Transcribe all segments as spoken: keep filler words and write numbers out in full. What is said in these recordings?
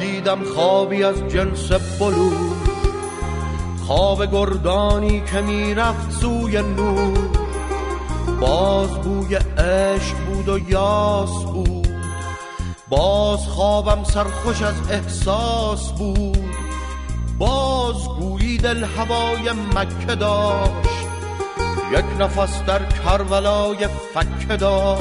دیدم خوابی از جنس بلور، خواب گردانی که میرفت سوی نور. باز بوی عشق بود و یاس بود، باز خوابم سرخوش از احساس بود. باز گویی دل هوای مکه داشت، یک نفس در کربلای فکه داشت.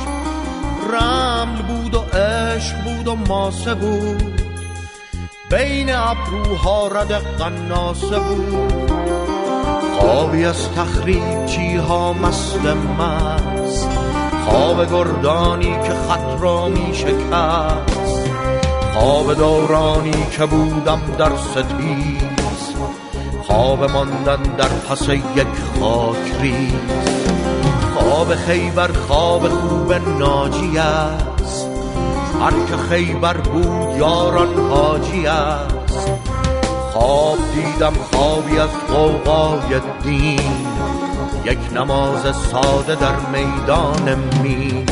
رمل بود و عشق بود و ماسه بود، بین ابروها رد قناسه بود. خوابی از تخریبچی ها مست مست، خواب گردانی که خط را می شکست. خواب دورانی که بودم در ستیز، خواب ماندن در پس یک خاک ریز. خواب خیبر خواب خوب ناجی است، هر که خیبر بود یاران حاجی است. خواب دیدم خوابی از غوغای دین، یک نماز ساده در میدان مین.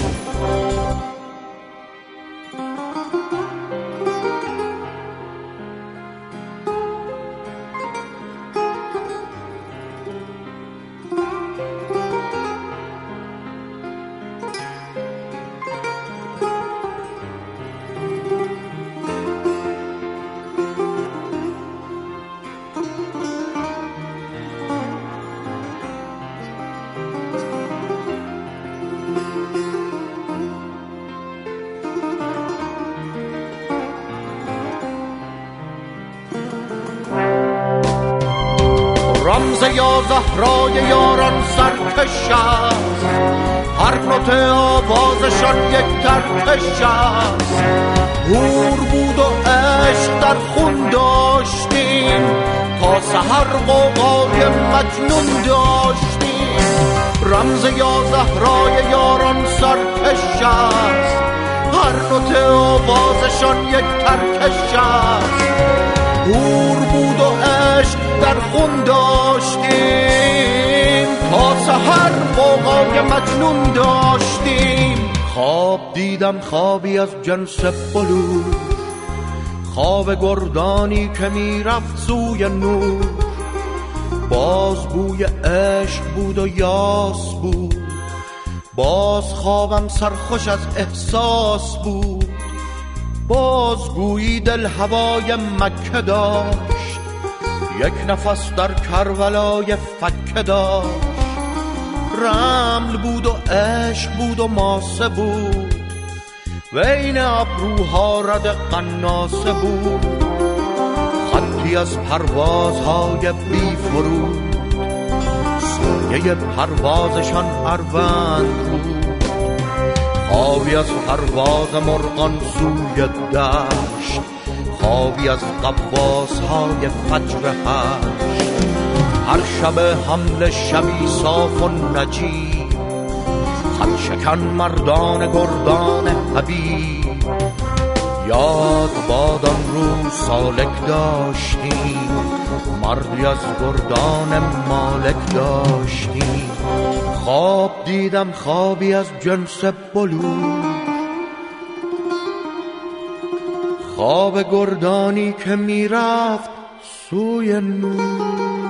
رمز یا زهرای یاران سرکش است، هر نوت آوازشان یک ترکش است. هور بود و عشق در خون داشتیم، تا سحر غوغای مجنون داشتیم. رمز یا زهرای یاران سرکش است، هر نوت آوازشان یک ترکش است. هور بود و عشق در خون داشتیم، تا سحر غوغای مجنون داشتیم. خواب دیدم خوابی از جنس بلور، خواب گردانی که میرفت سوی نور. باز بوی عشق بود و یاس بود، باز خوابم سرخوش از احساس بود. باز گویی دل هوای مکه داشت، یک نفس در کربلای فکه داشت. رمل بود و عشق بود و ماسه بود، بین ابروها رد قناسه بود. خطی از پروازهای بی فرود، سایه پروازشان اروند بود. خوابی از پرواز مرغان سوی دشت، خوابی از غواص های فجر هشت. هر شب حمل شبی صاف و نجیب، خط شکن مردان گردان حبیب. یاد باد آن روز سالک داشتیم، مردی از گردان مالک داشتیم. خواب دیدم خوابی از جنس بلور، خواب گردانی که میرفت سوی نور.